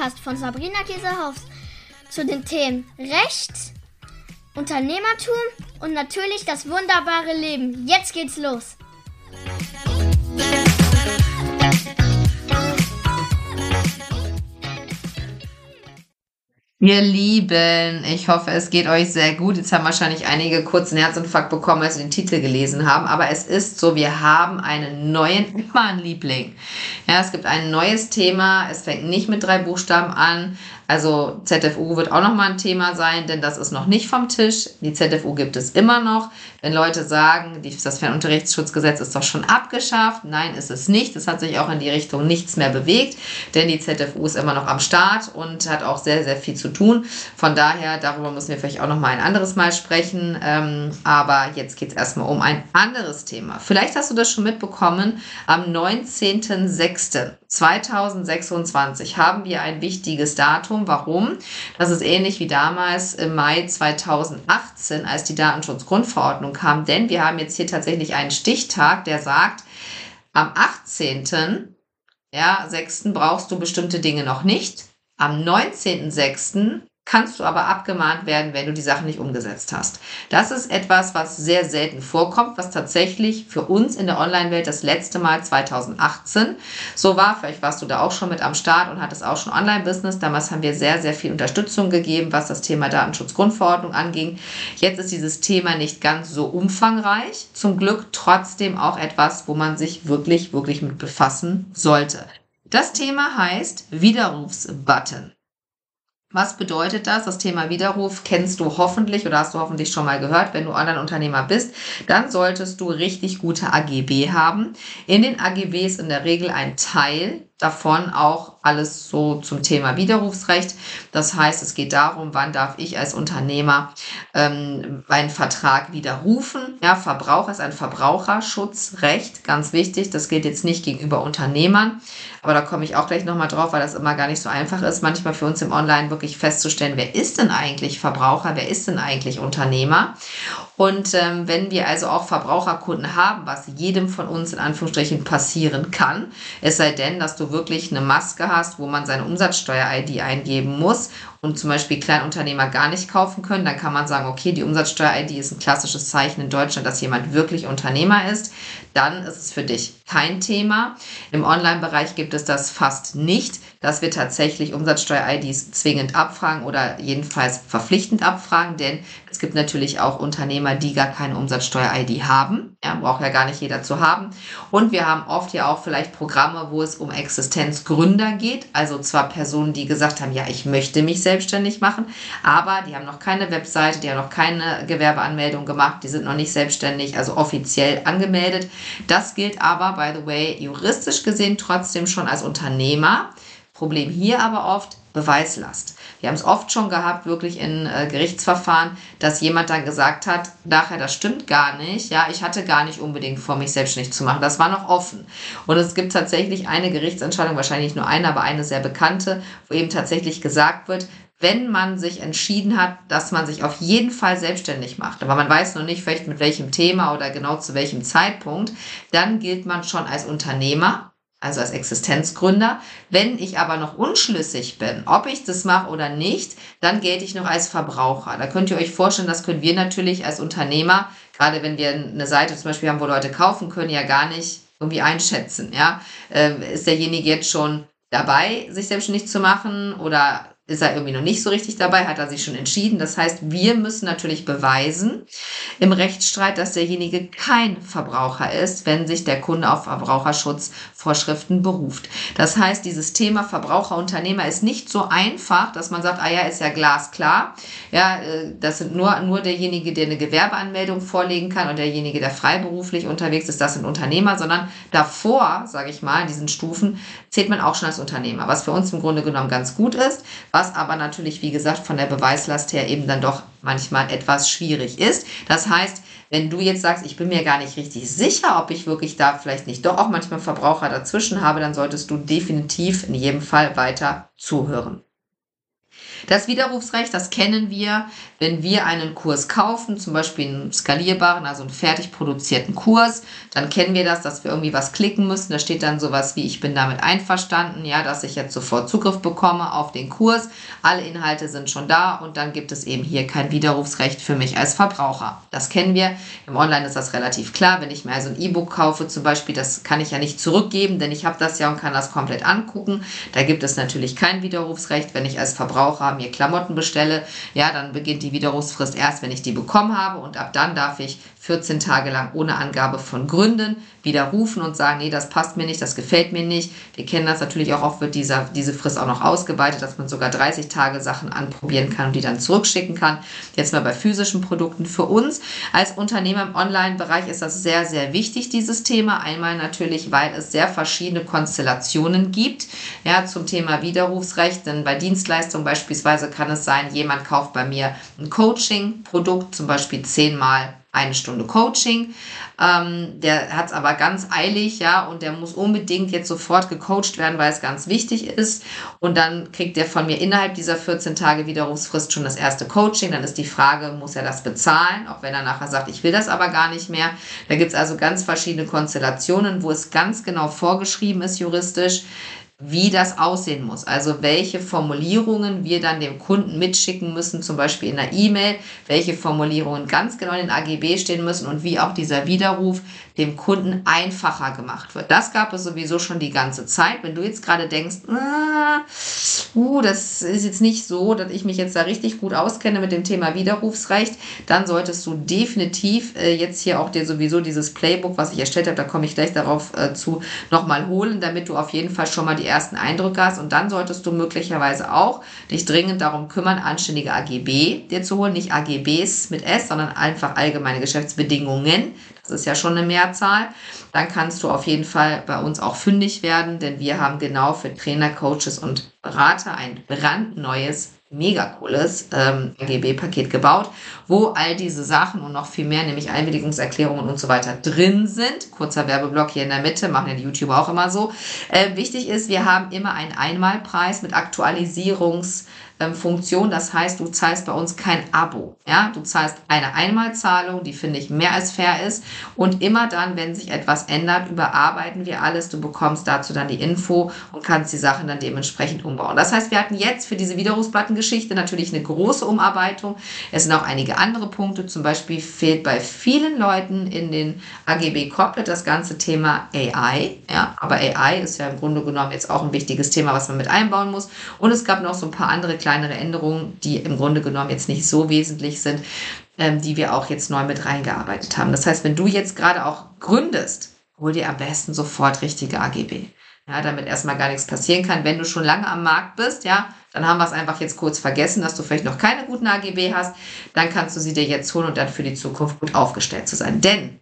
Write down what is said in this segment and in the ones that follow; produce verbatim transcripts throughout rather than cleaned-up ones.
Podcast von Sabrina Käsehaus zu den Themen Recht, Unternehmertum und natürlich das wunderbare Leben. Jetzt geht's los! Ihr Lieben, ich hoffe, es geht euch sehr gut. Jetzt haben wahrscheinlich einige kurzen Herzinfarkt bekommen, als sie den Titel gelesen haben. Aber es ist so, wir haben einen neuen, immer einen Liebling. Ja, es gibt ein neues Thema. Es fängt nicht mit drei Buchstaben an. Also Z F U wird auch nochmal ein Thema sein, denn das ist noch nicht vom Tisch. Die Z F U gibt es immer noch. Wenn Leute sagen, das Fernunterrichtsschutzgesetz ist doch schon abgeschafft. Nein, ist es nicht. Es hat sich auch in die Richtung nichts mehr bewegt, denn die Z F U ist immer noch am Start und hat auch sehr, sehr viel zu tun. Von daher, darüber müssen wir vielleicht auch nochmal ein anderes Mal sprechen. Ähm, aber jetzt geht es erstmal um ein anderes Thema. Vielleicht hast du das schon mitbekommen. Am neunzehnten sechsten zweitausendsechsundzwanzig haben wir ein wichtiges Datum. Warum? Das ist ähnlich wie damals im Mai zweitausendachtzehn, als die Datenschutzgrundverordnung kam. Denn wir haben jetzt hier tatsächlich einen Stichtag, der sagt, am achtzehnten sechsten brauchst du bestimmte Dinge noch nicht. Am neunzehnten sechsten kannst du aber abgemahnt werden, wenn du die Sachen nicht umgesetzt hast. Das ist etwas, was sehr selten vorkommt, was tatsächlich für uns in der Online-Welt das letzte Mal zweitausendachtzehn so war. Vielleicht warst du da auch schon mit am Start und hattest auch schon Online-Business. Damals haben wir sehr, sehr viel Unterstützung gegeben, was das Thema Datenschutzgrundverordnung anging. Jetzt ist dieses Thema nicht ganz so umfangreich. Zum Glück trotzdem auch etwas, wo man sich wirklich, wirklich mit befassen sollte. Das Thema heißt Widerrufsbutton. Was bedeutet das? Das Thema Widerruf kennst du hoffentlich oder hast du hoffentlich schon mal gehört. Wenn du Online-Unternehmer bist, dann solltest du richtig gute A G B haben. In den A G B ist in der Regel ein Teil davon auch alles so zum Thema Widerrufsrecht. Das heißt, es geht darum, wann darf ich als Unternehmer ähm, einen Vertrag widerrufen. Ja, Verbraucher ist ein Verbraucherschutzrecht, ganz wichtig. Das gilt jetzt nicht gegenüber Unternehmern, aber da komme ich auch gleich nochmal drauf, weil das immer gar nicht so einfach ist, manchmal für uns im Online wirklich festzustellen, wer ist denn eigentlich Verbraucher, wer ist denn eigentlich Unternehmer. Und ähm, wenn wir also auch Verbraucherkunden haben, was jedem von uns in Anführungsstrichen passieren kann, es sei denn, dass du wirklich eine Maske hast, wo man seine Umsatzsteuer-I D eingeben muss und zum Beispiel Kleinunternehmer gar nicht kaufen können, dann kann man sagen, okay, die Umsatzsteuer-I D ist ein klassisches Zeichen in Deutschland, dass jemand wirklich Unternehmer ist. Dann ist es für dich kein Thema. Im Online-Bereich gibt es das fast nicht, dass wir tatsächlich Umsatzsteuer-I Ds zwingend abfragen oder jedenfalls verpflichtend abfragen, denn es gibt natürlich auch Unternehmer, die gar keine Umsatzsteuer-I D haben. Ja, braucht ja gar nicht jeder zu haben. Und wir haben oft ja auch vielleicht Programme, wo es um Existenzgründer geht, also zwar Personen, die gesagt haben, ja, ich möchte mich selbstständig machen, aber die haben noch keine Webseite, die haben noch keine Gewerbeanmeldung gemacht, die sind noch nicht selbstständig, also offiziell angemeldet. Das gilt aber, by the way, juristisch gesehen trotzdem schon als Unternehmer. Problem hier aber oft Beweislast. Wir haben es oft schon gehabt, wirklich in äh, Gerichtsverfahren, dass jemand dann gesagt hat, nachher, das stimmt gar nicht, ja, ich hatte gar nicht unbedingt vor, mich selbstständig zu machen. Das war noch offen. Und es gibt tatsächlich eine Gerichtsentscheidung, wahrscheinlich nicht nur eine, aber eine sehr bekannte, wo eben tatsächlich gesagt wird, wenn man sich entschieden hat, dass man sich auf jeden Fall selbstständig macht, aber man weiß noch nicht, vielleicht mit welchem Thema oder genau zu welchem Zeitpunkt, dann gilt man schon als Unternehmer, also als Existenzgründer. Wenn ich aber noch unschlüssig bin, ob ich das mache oder nicht, dann gelte ich noch als Verbraucher. Da könnt ihr euch vorstellen, das können wir natürlich als Unternehmer, gerade wenn wir eine Seite zum Beispiel haben, wo Leute kaufen können, ja gar nicht irgendwie einschätzen. Ja? Ähm, ist derjenige jetzt schon dabei, sich selbstständig zu machen oder ist er irgendwie noch nicht so richtig dabei, hat er sich schon entschieden. Das heißt, wir müssen natürlich beweisen im Rechtsstreit, dass derjenige kein Verbraucher ist, wenn sich der Kunde auf Verbraucherschutzvorschriften beruft. Das heißt, dieses Thema Verbraucherunternehmer ist nicht so einfach, dass man sagt, ah ja, ist ja glasklar. Ja, das sind nur, nur derjenige, der eine Gewerbeanmeldung vorlegen kann und derjenige, der freiberuflich unterwegs ist, das sind Unternehmer, sondern davor, sage ich mal, in diesen Stufen, zählt man auch schon als Unternehmer, was für uns im Grunde genommen ganz gut ist, was aber natürlich, wie gesagt, von der Beweislast her eben dann doch manchmal etwas schwierig ist. Das heißt, wenn du jetzt sagst, ich bin mir gar nicht richtig sicher, ob ich wirklich da vielleicht nicht doch auch manchmal Verbraucher dazwischen habe, dann solltest du definitiv in jedem Fall weiter zuhören. Das Widerrufsrecht, das kennen wir, wenn wir einen Kurs kaufen, zum Beispiel einen skalierbaren, also einen fertig produzierten Kurs, dann kennen wir das, dass wir irgendwie was klicken müssen. Da steht dann sowas wie, ich bin damit einverstanden, ja, dass ich jetzt sofort Zugriff bekomme auf den Kurs. Alle Inhalte sind schon da und dann gibt es eben hier kein Widerrufsrecht für mich als Verbraucher. Das kennen wir. Im Online ist das relativ klar. Wenn ich mir also ein E-Book kaufe zum Beispiel, das kann ich ja nicht zurückgeben, denn ich habe das ja und kann das komplett angucken. Da gibt es natürlich kein Widerrufsrecht. Wenn ich als Verbraucher mir Klamotten bestelle, ja, dann beginnt die Widerrufsfrist erst, wenn ich die bekommen habe und ab dann darf ich vierzehn Tage lang ohne Angabe von Gründen widerrufen und sagen, nee, das passt mir nicht, das gefällt mir nicht. Wir kennen das natürlich auch, oft wird dieser, diese Frist auch noch ausgeweitet, dass man sogar dreißig Tage Sachen anprobieren kann und die dann zurückschicken kann. Jetzt mal bei physischen Produkten. Für uns als Unternehmer im Online-Bereich ist das sehr, sehr wichtig, dieses Thema. Einmal natürlich, weil es sehr verschiedene Konstellationen gibt, ja, zum Thema Widerrufsrecht. Denn bei Dienstleistungen beispielsweise kann es sein, jemand kauft bei mir ein Coaching-Produkt, zum Beispiel zehnmal eine Stunde Coaching. Ähm, der hat es aber ganz eilig, ja, und der muss unbedingt jetzt sofort gecoacht werden, weil es ganz wichtig ist. Und dann kriegt der von mir innerhalb dieser vierzehn Tage Widerrufsfrist schon das erste Coaching. Dann ist die Frage, muss er das bezahlen? Auch wenn er nachher sagt, ich will das aber gar nicht mehr. Da gibt es also ganz verschiedene Konstellationen, wo es ganz genau vorgeschrieben ist juristisch, wie das aussehen muss. Also welche Formulierungen wir dann dem Kunden mitschicken müssen, zum Beispiel in der E-Mail, welche Formulierungen ganz genau in den A G B stehen müssen und wie auch dieser Widerruf dem Kunden einfacher gemacht wird. Das gab es sowieso schon die ganze Zeit. Wenn du jetzt gerade denkst, ah, uh, das ist jetzt nicht so, dass ich mich jetzt da richtig gut auskenne mit dem Thema Widerrufsrecht, dann solltest du definitiv äh, jetzt hier auch dir sowieso dieses Playbook, was ich erstellt habe, da komme ich gleich darauf äh, zu, nochmal holen, damit du auf jeden Fall schon mal die ersten Eindrücke hast. Und dann solltest du möglicherweise auch dich dringend darum kümmern, anständige A G B dir zu holen. Nicht A G Bs mit S, sondern einfach allgemeine Geschäftsbedingungen. Das ist ja schon eine Mehrzahl. Dann kannst du auf jeden Fall bei uns auch fündig werden, denn wir haben genau für Trainer, Coaches und Berater ein brandneues, mega cooles ähm, A G B-Paket gebaut, wo all diese Sachen und noch viel mehr, nämlich Einwilligungserklärungen und so weiter drin sind. Kurzer Werbeblock hier in der Mitte, machen ja die YouTuber auch immer so. Äh, wichtig ist, wir haben immer einen Einmalpreis mit Aktualisierungs- Funktion, das heißt, du zahlst bei uns kein Abo, ja, du zahlst eine Einmalzahlung, die finde ich mehr als fair ist und immer dann, wenn sich etwas ändert, überarbeiten wir alles, du bekommst dazu dann die Info und kannst die Sachen dann dementsprechend umbauen. Das heißt, wir hatten jetzt für diese Widerrufsplattengeschichte natürlich eine große Umarbeitung, es sind auch einige andere Punkte, zum Beispiel fehlt bei vielen Leuten in den A G B komplett das ganze Thema A I, ja, aber A I ist ja im Grunde genommen jetzt auch ein wichtiges Thema, was man mit einbauen muss und es gab noch so ein paar andere kleine kleinere Änderungen, die im Grunde genommen jetzt nicht so wesentlich sind, ähm, die wir auch jetzt neu mit reingearbeitet haben. Das heißt, wenn du jetzt gerade auch gründest, hol dir am besten sofort richtige A G B. Ja, damit erstmal gar nichts passieren kann. Wenn du schon lange am Markt bist, ja, dann haben wir es einfach jetzt kurz vergessen, dass du vielleicht noch keine guten A G B hast. Dann kannst du sie dir jetzt holen und dann für die Zukunft gut aufgestellt zu sein. Denn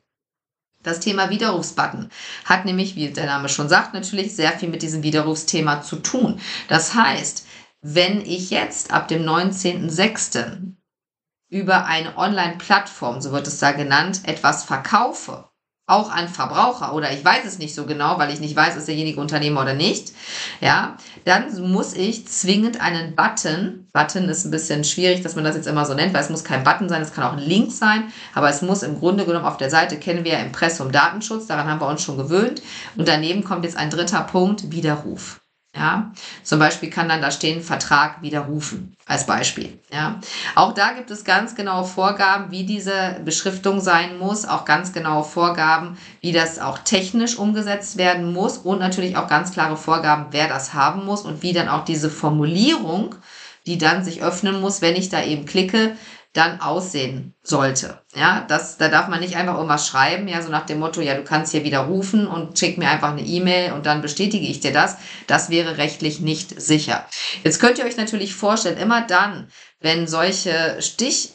das Thema Widerrufsbutton hat nämlich, wie der Name schon sagt, natürlich sehr viel mit diesem Widerrufsthema zu tun. Das heißt, wenn ich jetzt ab dem neunzehnten sechsten über eine Online-Plattform, so wird es da genannt, etwas verkaufe, auch an Verbraucher oder ich weiß es nicht so genau, weil ich nicht weiß, ist derjenige Unternehmer oder nicht, ja, dann muss ich zwingend einen Button, Button ist ein bisschen schwierig, dass man das jetzt immer so nennt, weil es muss kein Button sein, es kann auch ein Link sein, aber es muss im Grunde genommen auf der Seite, kennen wir ja Impressum Datenschutz, daran haben wir uns schon gewöhnt und daneben kommt jetzt ein dritter Punkt, Widerruf. Ja, zum Beispiel kann dann da stehen, Vertrag widerrufen, als Beispiel. Ja, auch da gibt es ganz genaue Vorgaben, wie diese Beschriftung sein muss, auch ganz genaue Vorgaben, wie das auch technisch umgesetzt werden muss und natürlich auch ganz klare Vorgaben, wer das haben muss und wie dann auch diese Formulierung, die dann sich öffnen muss, wenn ich da eben klicke, dann aussehen sollte. Ja, das, da darf man nicht einfach irgendwas schreiben, ja, so nach dem Motto, ja, du kannst hier widerrufen und schick mir einfach eine E-Mail und dann bestätige ich dir das. Das wäre rechtlich nicht sicher. Jetzt könnt ihr euch natürlich vorstellen, immer dann, wenn solche Stich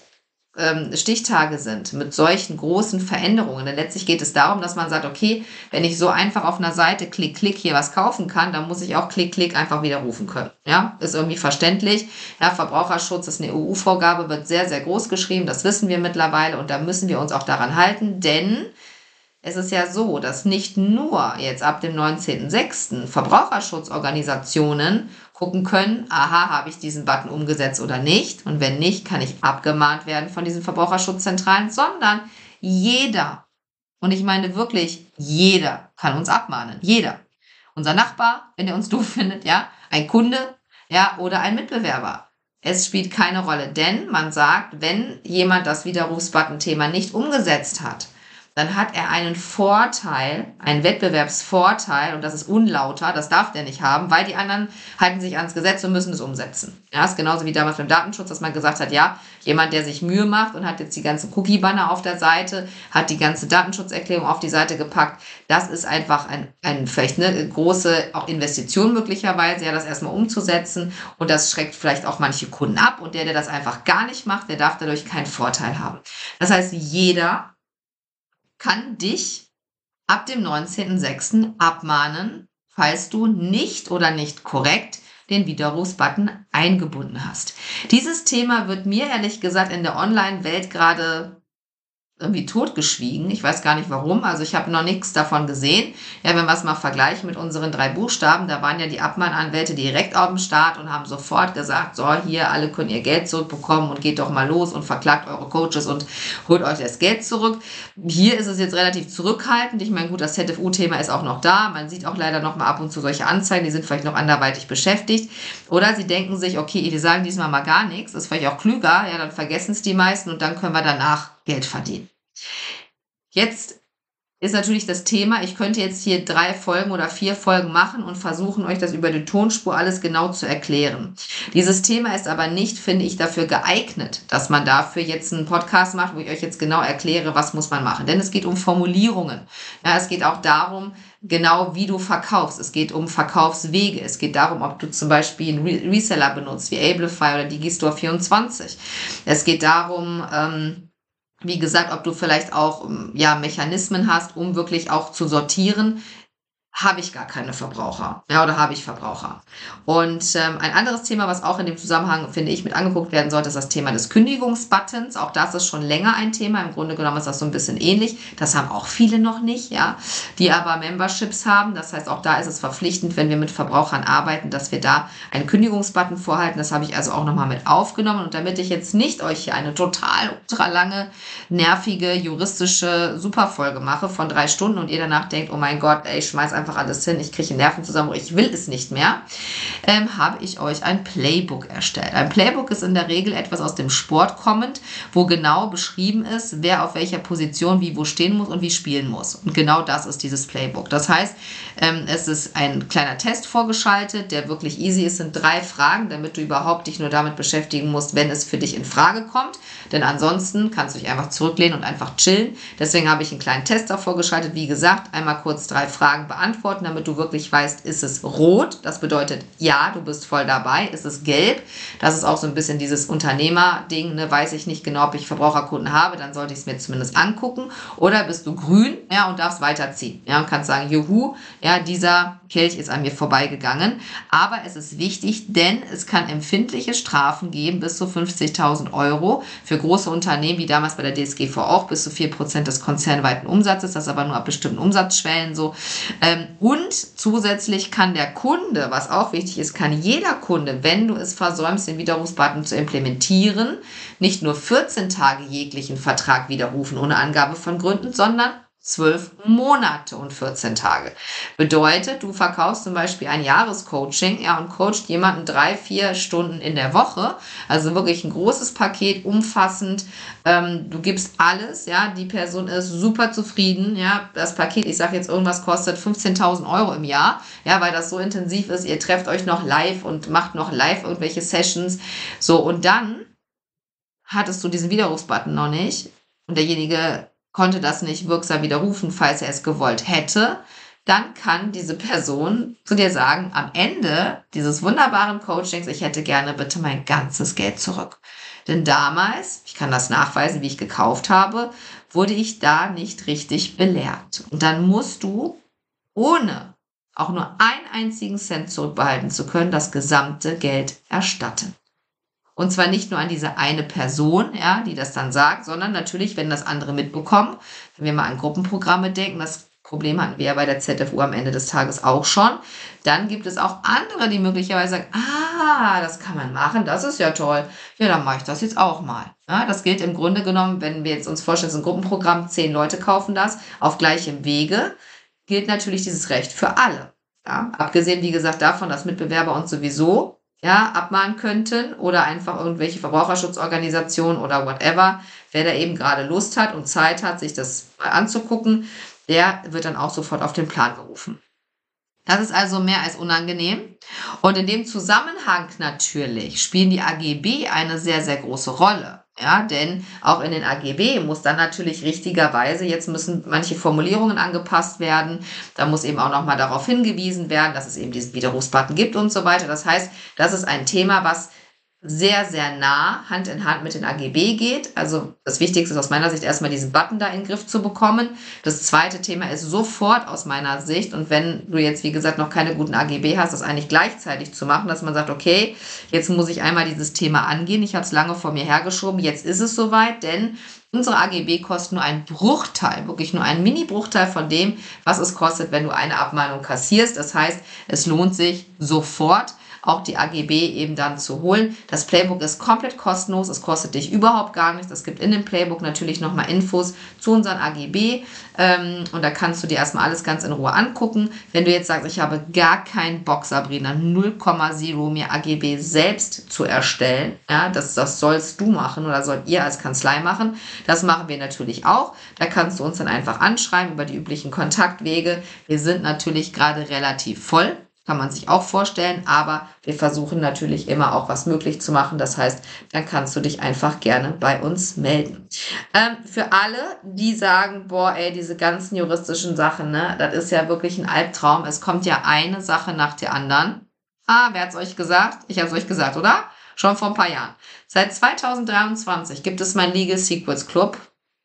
Stichtage sind mit solchen großen Veränderungen. Denn letztlich geht es darum, dass man sagt, okay, wenn ich so einfach auf einer Seite klick, klick hier was kaufen kann, dann muss ich auch klick, klick einfach widerrufen können. Ja, ist irgendwie verständlich. Ja, Verbraucherschutz ist eine E U-Vorgabe, wird sehr, sehr groß geschrieben. Das wissen wir mittlerweile und da müssen wir uns auch daran halten, denn es ist ja so, dass nicht nur jetzt ab dem neunzehnten sechsten Verbraucherschutzorganisationen gucken können, aha, habe ich diesen Button umgesetzt oder nicht? Und wenn nicht, kann ich abgemahnt werden von diesen Verbraucherschutzzentralen, sondern jeder, und ich meine wirklich jeder, kann uns abmahnen. Jeder. Unser Nachbar, wenn er uns doof findet, ja, ein Kunde, ja, oder ein Mitbewerber. Es spielt keine Rolle, denn man sagt, wenn jemand das Widerrufsbutton-Thema nicht umgesetzt hat, dann hat er einen Vorteil, einen Wettbewerbsvorteil, und das ist unlauter, das darf der nicht haben, weil die anderen halten sich ans Gesetz und müssen es umsetzen. Ja, ist genauso wie damals beim Datenschutz, dass man gesagt hat, ja, jemand, der sich Mühe macht und hat jetzt die ganzen Cookie-Banner auf der Seite, hat die ganze Datenschutzerklärung auf die Seite gepackt, das ist einfach ein, ein vielleicht eine große auch Investition möglicherweise, ja, das erstmal umzusetzen, und das schreckt vielleicht auch manche Kunden ab, und der, der das einfach gar nicht macht, der darf dadurch keinen Vorteil haben. Das heißt, jeder kann dich ab dem neunzehnten sechsten abmahnen, falls du nicht oder nicht korrekt den Widerrufsbutton eingebunden hast. Dieses Thema wird mir ehrlich gesagt in der Online-Welt gerade irgendwie totgeschwiegen. Ich weiß gar nicht warum. Also ich habe noch nichts davon gesehen. Ja, wenn wir es mal vergleichen mit unseren drei Buchstaben, da waren ja die Abmahnanwälte direkt auf dem Start und haben sofort gesagt, so, hier, alle können ihr Geld zurückbekommen und geht doch mal los und verklagt eure Coaches und holt euch das Geld zurück. Hier ist es jetzt relativ zurückhaltend. Ich meine, gut, das Z F U-Thema ist auch noch da. Man sieht auch leider noch mal ab und zu solche Anzeigen, die sind vielleicht noch anderweitig beschäftigt. Oder sie denken sich, okay, die sagen diesmal mal gar nichts, ist vielleicht auch klüger, ja, dann vergessen es die meisten und dann können wir danach Geld verdienen. Jetzt ist natürlich das Thema, ich könnte jetzt hier drei Folgen oder vier Folgen machen und versuchen, euch das über die Tonspur alles genau zu erklären. Dieses Thema ist aber nicht, finde ich, dafür geeignet, dass man dafür jetzt einen Podcast macht, wo ich euch jetzt genau erkläre, was muss man machen. Denn es geht um Formulierungen. Ja, es geht auch darum, genau wie du verkaufst. Es geht um Verkaufswege. Es geht darum, ob du zum Beispiel einen Re- Reseller benutzt, wie Ablify oder Digistore vierundzwanzig. Es geht darum, ähm, wie gesagt, ob du vielleicht auch ja, Mechanismen hast, um wirklich auch zu sortieren, habe ich gar keine Verbraucher, ja, oder habe ich Verbraucher. Und ähm, ein anderes Thema, was auch in dem Zusammenhang, finde ich, mit angeguckt werden sollte, ist das Thema des Kündigungsbuttons. Auch das ist schon länger ein Thema. Im Grunde genommen ist das so ein bisschen ähnlich. Das haben auch viele noch nicht, ja, die aber Memberships haben. Das heißt, auch da ist es verpflichtend, wenn wir mit Verbrauchern arbeiten, dass wir da einen Kündigungsbutton vorhalten. Das habe ich also auch nochmal mit aufgenommen. Und damit ich jetzt nicht euch hier eine total ultra lange, nervige, juristische Superfolge mache von drei Stunden und ihr danach denkt, oh mein Gott, ey, ich schmeiß einfach alles hin, ich kriege Nervenzusammenbruch, ich will es nicht mehr, ähm, habe ich euch ein Playbook erstellt. Ein Playbook ist in der Regel etwas aus dem Sport kommend, wo genau beschrieben ist, wer auf welcher Position wie wo stehen muss und wie spielen muss. Und genau das ist dieses Playbook. Das heißt, ähm, es ist ein kleiner Test vorgeschaltet, der wirklich easy ist, sind drei Fragen, damit du überhaupt dich nur damit beschäftigen musst, wenn es für dich in Frage kommt. Denn ansonsten kannst du dich einfach zurücklehnen und einfach chillen. Deswegen habe ich einen kleinen Test davor geschaltet. Wie gesagt, einmal kurz drei Fragen beantworten, damit du wirklich weißt, ist es rot? Das bedeutet, ja, du bist voll dabei. Ist es gelb? Das ist auch so ein bisschen dieses Unternehmer-Ding. Ne? Weiß ich nicht genau, ob ich Verbraucherkunden habe, dann sollte ich es mir zumindest angucken. Oder bist du grün, ja, und darfst weiterziehen. Ja, und kannst sagen, juhu, ja, dieser Kelch ist an mir vorbeigegangen. Aber es ist wichtig, denn es kann empfindliche Strafen geben, bis zu fünfzigtausend Euro für große Unternehmen, wie damals bei der D S G V auch, bis zu vier Prozent des konzernweiten Umsatzes, das aber nur ab bestimmten Umsatzschwellen so. Und zusätzlich kann der Kunde, was auch wichtig ist, kann jeder Kunde, wenn du es versäumst, den Widerrufsbutton zu implementieren, nicht nur vierzehn Tage jeglichen Vertrag widerrufen ohne Angabe von Gründen, sondern zwölf Monate und vierzehn Tage. Bedeutet, du verkaufst zum Beispiel ein Jahrescoaching, ja, und coachst jemanden drei, vier Stunden in der Woche. Also wirklich ein großes Paket, umfassend. Ähm, du gibst alles, ja, die Person ist super zufrieden, ja. Das Paket, ich sage jetzt irgendwas, kostet fünfzehntausend Euro im Jahr, ja, weil das so intensiv ist. Ihr trefft euch noch live und macht noch live irgendwelche Sessions. So, und dann hattest du diesen Widerrufsbutton noch nicht und derjenige konnte das nicht wirksam widerrufen, falls er es gewollt hätte, dann kann diese Person zu dir sagen, am Ende dieses wunderbaren Coachings, ich hätte gerne bitte mein ganzes Geld zurück. Denn damals, ich kann das nachweisen, wie ich gekauft habe, wurde ich da nicht richtig belehrt. Und dann musst du, ohne auch nur einen einzigen Cent zurückbehalten zu können, das gesamte Geld erstatten. Und zwar nicht nur an diese eine Person, ja, die das dann sagt, sondern natürlich, wenn das andere mitbekommen, wenn wir mal an Gruppenprogramme denken, das Problem hatten wir ja bei der Z F U am Ende des Tages auch schon, dann gibt es auch andere, die möglicherweise sagen, ah, das kann man machen, das ist ja toll, ja, dann mache ich das jetzt auch mal. Ja, das gilt im Grunde genommen, wenn wir jetzt uns vorstellen, es ist ein Gruppenprogramm, zehn Leute kaufen das, auf gleichem Wege, gilt natürlich dieses Recht für alle. Ja, abgesehen, wie gesagt, davon, dass Mitbewerber uns sowieso ja, abmahnen könnten oder einfach irgendwelche Verbraucherschutzorganisationen oder whatever, wer da eben gerade Lust hat und Zeit hat, sich das mal anzugucken, der wird dann auch sofort auf den Plan gerufen. Das ist also mehr als unangenehm. Und in dem Zusammenhang natürlich spielen die A G B eine sehr, sehr große Rolle. Ja, denn auch in den A G B muss dann natürlich richtigerweise, jetzt müssen manche Formulierungen angepasst werden. Da muss eben auch nochmal darauf hingewiesen werden, dass es eben diesen Widerrufsbutton gibt und so weiter. Das heißt, das ist ein Thema, was sehr, sehr nah Hand in Hand mit den A G B geht. Also das Wichtigste ist aus meiner Sicht erstmal diesen Button da in den Griff zu bekommen. Das zweite Thema ist sofort aus meiner Sicht, und wenn du jetzt, wie gesagt, noch keine guten A G B hast, das eigentlich gleichzeitig zu machen, dass man sagt, okay, jetzt muss ich einmal dieses Thema angehen. Ich habe es lange vor mir hergeschoben, jetzt ist es soweit, denn unsere A G B kosten nur einen Bruchteil, wirklich nur einen Mini-Bruchteil von dem, was es kostet, wenn du eine Abmahnung kassierst. Das heißt, es lohnt sich sofort, auch die A G B eben dann zu holen. Das Playbook ist komplett kostenlos, es kostet dich überhaupt gar nichts. Es gibt in dem Playbook natürlich nochmal Infos zu unseren A G B ähm, und da kannst du dir erstmal alles ganz in Ruhe angucken. Wenn du jetzt sagst, ich habe gar keinen Bock, Sabrina, null Komma null mir A G B selbst zu erstellen, ja, das, das sollst du machen oder sollt ihr als Kanzlei machen. Das machen wir natürlich auch. Da kannst du uns dann einfach anschreiben über die üblichen Kontaktwege. Wir sind natürlich gerade relativ voll. Kann man sich auch vorstellen, aber wir versuchen natürlich immer auch was möglich zu machen. Das heißt, dann kannst du dich einfach gerne bei uns melden. Ähm, für alle, die sagen, boah, ey, diese ganzen juristischen Sachen, ne, das ist ja wirklich ein Albtraum. Es kommt ja eine Sache nach der anderen. Ah, wer hat's euch gesagt? Ich habe es euch gesagt, oder? Schon vor ein paar Jahren. Seit zweitausenddreiundzwanzig gibt es mein Legal Secrets Club,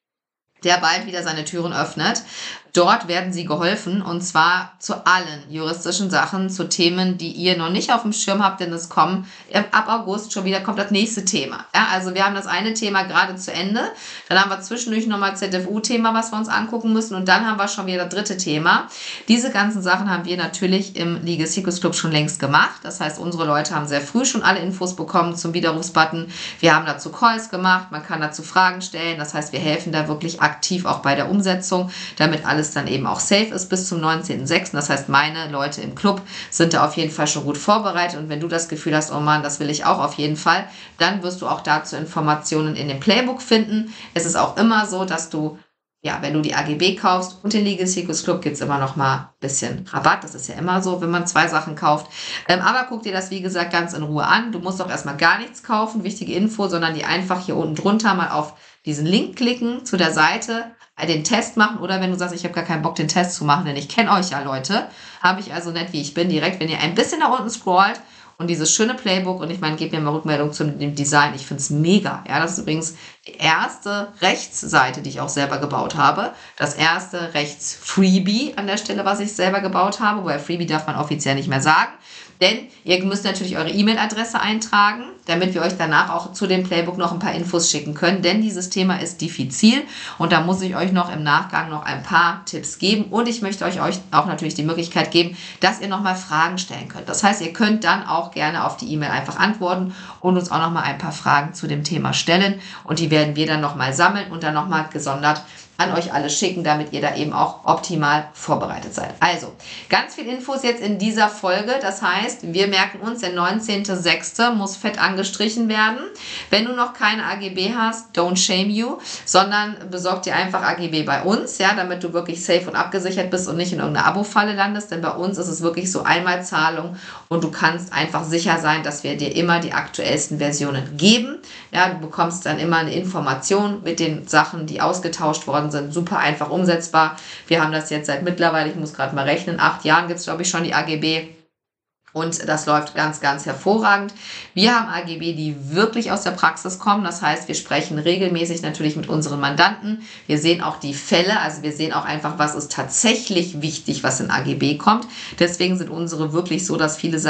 der bald wieder seine Türen öffnet. Dort werden Sie geholfen, und zwar zu allen juristischen Sachen, zu Themen, die ihr noch nicht auf dem Schirm habt, denn es kommen ab August schon wieder kommt das nächste Thema. Ja, also wir haben das eine Thema gerade zu Ende, dann haben wir zwischendurch nochmal Z F U-Thema, was wir uns angucken müssen, und dann haben wir schon wieder das dritte Thema. Diese ganzen Sachen haben wir natürlich im Legal Secrets Club schon längst gemacht. Das heißt, unsere Leute haben sehr früh schon alle Infos bekommen zum Widerrufsbutton. Wir haben dazu Calls gemacht, man kann dazu Fragen stellen. Das heißt, wir helfen da wirklich aktiv auch bei der Umsetzung, damit alles dann eben auch safe ist bis zum neunzehnten sechsten Das heißt, meine Leute im Club sind da auf jeden Fall schon gut vorbereitet, und wenn du das Gefühl hast, oh Mann, das will ich auch auf jeden Fall, dann wirst du auch dazu Informationen in dem Playbook finden. Es ist auch immer so, dass du, ja, wenn du die A G B kaufst und den Legal Secrets Club, gibt es immer noch mal ein bisschen Rabatt. Das ist ja immer so, wenn man zwei Sachen kauft. Ähm, aber guck dir das, wie gesagt, ganz in Ruhe an. Du musst auch erstmal gar nichts kaufen, wichtige Info, sondern die einfach hier unten drunter mal auf diesen Link klicken zu der Seite, den Test machen, oder wenn du sagst, ich habe gar keinen Bock, den Test zu machen, denn ich kenne euch ja, Leute, habe ich also nett, wie ich bin, direkt, wenn ihr ein bisschen nach unten scrollt und dieses schöne Playbook, und ich meine, gebt mir mal Rückmeldung zu dem Design, ich finde es mega. Ja, das ist übrigens die erste Rechtsseite, die ich auch selber gebaut habe. Das erste Rechts-Freebie an der Stelle, was ich selber gebaut habe, wobei Freebie darf man offiziell nicht mehr sagen. Denn ihr müsst natürlich eure E-Mail-Adresse eintragen, damit wir euch danach auch zu dem Playbook noch ein paar Infos schicken können. Denn dieses Thema ist diffizil, und da muss ich euch noch im Nachgang noch ein paar Tipps geben. Und ich möchte euch, euch auch natürlich die Möglichkeit geben, dass ihr nochmal Fragen stellen könnt. Das heißt, ihr könnt dann auch gerne auf die E-Mail einfach antworten und uns auch nochmal ein paar Fragen zu dem Thema stellen. Und die werden wir dann nochmal sammeln und dann nochmal gesondert an euch alle schicken, damit ihr da eben auch optimal vorbereitet seid. Also, ganz viel Infos jetzt in dieser Folge. Das heißt, wir merken uns, der neunzehnte sechste muss fett angestrichen werden. Wenn du noch keine A G B hast, don't shame you, sondern besorg dir einfach A G B bei uns, ja, damit du wirklich safe und abgesichert bist und nicht in irgendeiner Abo-Falle landest, denn bei uns ist es wirklich so Einmalzahlung, und du kannst einfach sicher sein, dass wir dir immer die aktuellsten Versionen geben. Ja, du bekommst dann immer eine Information mit den Sachen, die ausgetauscht worden sind, super einfach umsetzbar. Wir haben das jetzt seit mittlerweile, ich muss gerade mal rechnen, acht Jahren gibt es, glaube ich, schon die A G B. Und das läuft ganz, ganz hervorragend. Wir haben A G B, die wirklich aus der Praxis kommen. Das heißt, wir sprechen regelmäßig natürlich mit unseren Mandanten. Wir sehen auch die Fälle, also wir sehen auch einfach, was ist tatsächlich wichtig, was in A G B kommt. Deswegen sind unsere wirklich so, dass viele sagen,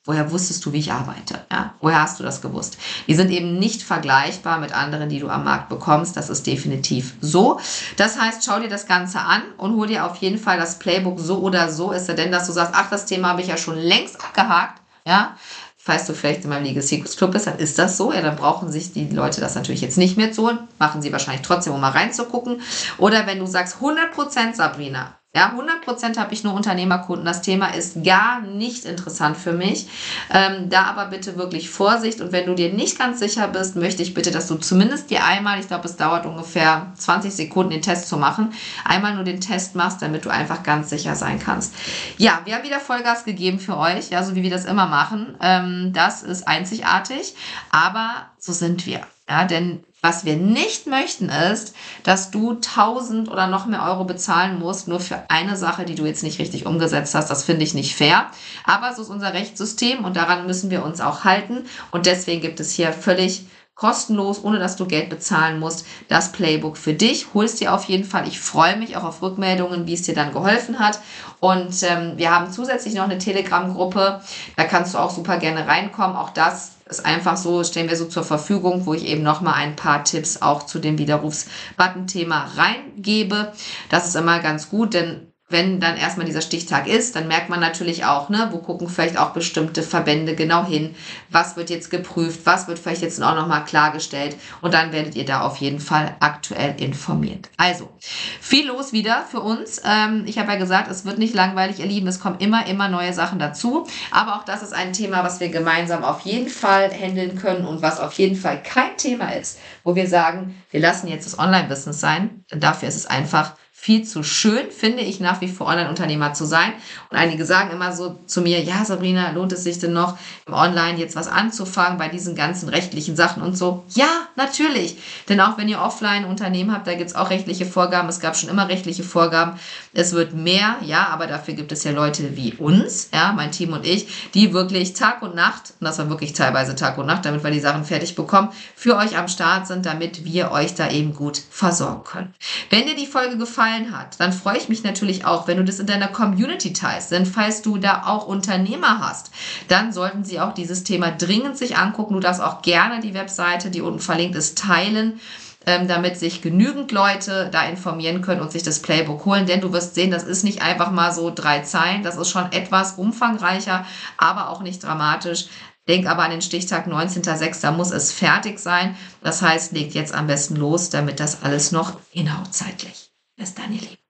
woher wusstest du, wie ich arbeite? Ja? Woher hast du das gewusst? Die sind eben nicht vergleichbar mit anderen, die du am Markt bekommst. Das ist definitiv so. Das heißt, schau dir das Ganze an und hol dir auf jeden Fall das Playbook so oder so. Ist ja denn, dass du sagst, ach, das Thema habe ich ja schon längst abgehakt. Ja? Falls du vielleicht in meinem Legal Secrets Club bist, dann ist das so. Ja, dann brauchen sich die Leute das natürlich jetzt nicht mehr zu holen. Machen sie wahrscheinlich trotzdem, um mal reinzugucken. Oder wenn du sagst, hundert Prozent Sabrina, ja, hundert Prozent habe ich nur Unternehmerkunden. Das Thema ist gar nicht interessant für mich. Ähm, da aber bitte wirklich Vorsicht. Und wenn du dir nicht ganz sicher bist, möchte ich bitte, dass du zumindest dir einmal, ich glaube, es dauert ungefähr zwanzig Sekunden, den Test zu machen, einmal nur den Test machst, damit du einfach ganz sicher sein kannst. Ja, wir haben wieder Vollgas gegeben für euch, ja, so wie wir das immer machen. Ähm, das ist einzigartig, aber so sind wir. Ja, denn was wir nicht möchten ist, dass du tausend oder noch mehr Euro bezahlen musst, nur für eine Sache, die du jetzt nicht richtig umgesetzt hast. Das finde ich nicht fair. Aber so ist unser Rechtssystem und daran müssen wir uns auch halten. Und deswegen gibt es hier völlig kostenlos, ohne dass du Geld bezahlen musst, das Playbook für dich. Holst dir auf jeden Fall. Ich freue mich auch auf Rückmeldungen, wie es dir dann geholfen hat. Und ähm, wir haben zusätzlich noch eine Telegram-Gruppe. Da kannst du auch super gerne reinkommen. Auch das ist einfach so, stellen wir so zur Verfügung, wo ich eben nochmal ein paar Tipps auch zu dem Widerrufsbutton-Thema reingebe. Das ist immer ganz gut, denn wenn dann erstmal dieser Stichtag ist, dann merkt man natürlich auch, ne, wo gucken vielleicht auch bestimmte Verbände genau hin, was wird jetzt geprüft, was wird vielleicht jetzt auch nochmal klargestellt und dann werdet ihr da auf jeden Fall aktuell informiert. Also, viel los wieder für uns. Ähm, ich habe ja gesagt, es wird nicht langweilig, ihr Lieben, es kommen immer, immer neue Sachen dazu, aber auch das ist ein Thema, was wir gemeinsam auf jeden Fall handeln können und was auf jeden Fall kein Thema ist, wo wir sagen, wir lassen jetzt das Online-Business sein, denn dafür ist es einfach viel zu schön, finde ich nach wie vor Online-Unternehmer zu sein. Und einige sagen immer so zu mir, ja Sabrina, lohnt es sich denn noch im Online jetzt was anzufangen bei diesen ganzen rechtlichen Sachen und so? Ja, natürlich. Denn auch wenn ihr offline Unternehmen habt, da gibt es auch rechtliche Vorgaben. Es gab schon immer rechtliche Vorgaben. Es wird mehr, ja, aber dafür gibt es ja Leute wie uns, ja, mein Team und ich, die wirklich Tag und Nacht, und das war wirklich teilweise Tag und Nacht, damit wir die Sachen fertig bekommen, für euch am Start sind, damit wir euch da eben gut versorgen können. Wenn dir die Folge gefallen hat, dann freue ich mich natürlich auch, wenn du das in deiner Community teilst. Denn falls du da auch Unternehmer hast, dann sollten sie auch dieses Thema dringend sich angucken. Du darfst auch gerne die Webseite, die unten verlinkt ist, teilen, ähm, damit sich genügend Leute da informieren können und sich das Playbook holen. Denn du wirst sehen, das ist nicht einfach mal so drei Zeilen. Das ist schon etwas umfangreicher, aber auch nicht dramatisch. Denk aber an den Stichtag neunzehnter sechster muss es fertig sein. Das heißt, legt jetzt am besten los, damit das alles noch hinhaut zeitlich. Bis dann, ihr Lieben.